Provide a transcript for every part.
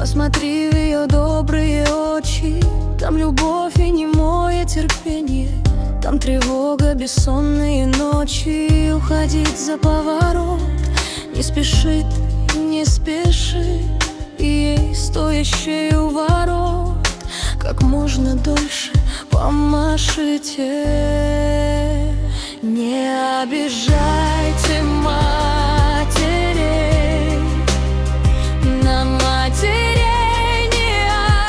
Посмотри в ее добрые очи. Там любовь и немое терпение. Там тревога, бессонные ночи. Уходить за поворот не спешит, не спеши. И ей, стоящей у ворот, как можно дольше помашите. Не обижайте матерей, на матерей не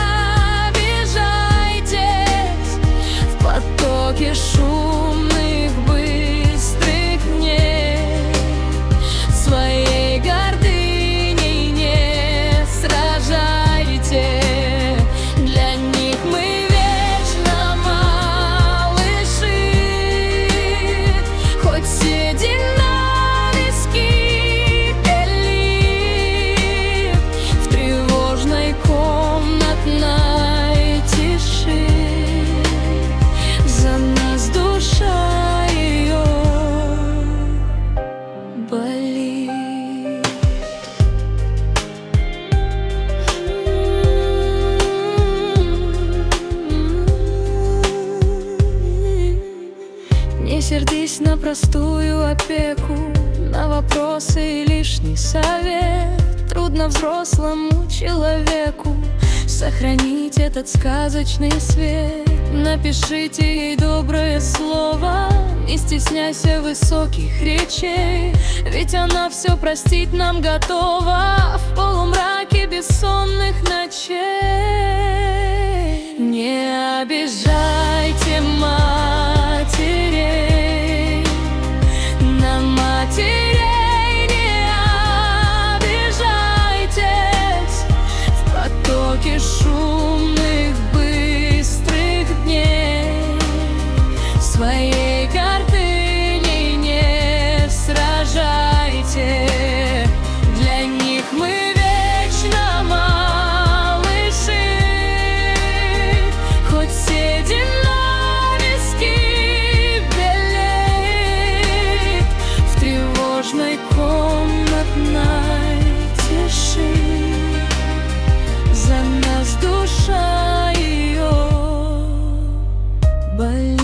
обижайтесь. В потоке шумных, быстрых дней своей гордыней не сражайте. Для них мы вечно малыши, хоть седина на виски пилит в тревожной комнатной тиши. За нас душа ее болит. Не сердись на простую опеку, на вопросы и лишний совет. Трудно взрослому человеку сохранить этот сказочный свет. Напишите ей доброе слово, не стесняйся высоких речей, ведь она все простить нам готова в полумраке бессонных ночей. Не обижайте матерей, на матерей не обижайтесь. В потоке шумных, быстрых дней своей гордыней не сражайте. Для них мы вечно малыши, хоть седина на виски белеет в тревожной комнатной тиши. За нас душа ее болит.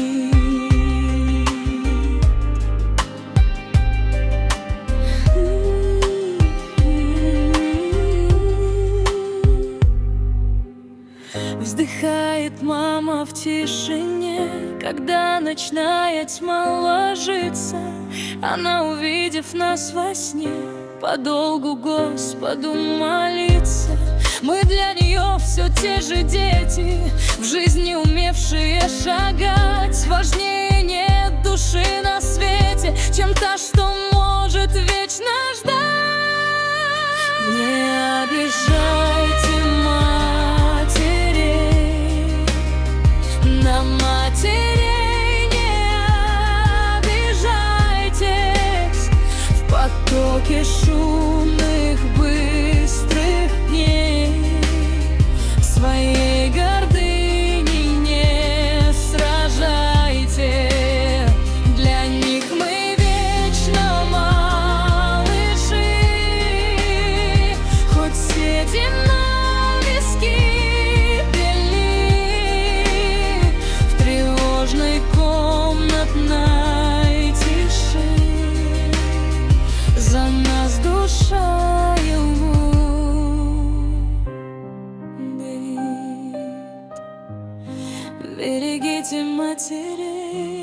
Вздыхает мама в тишине, когда ночная тьма ложится. Она, увидев нас во сне, подолгу Господу молится. Мы для нее все те же дети, в жизни умевшие шагать. Важнее нет души на свете, чем та, что может вечно ждать. Не обижайте матерей, на матерей не обижайтесь. В потоке шумных, быстрых дней своей гордыней не сражайте. Для них мы вечно малыши, хоть седина на виски белит в тревожной комнатной тиши. За нас душа его болит. Берегите матерей.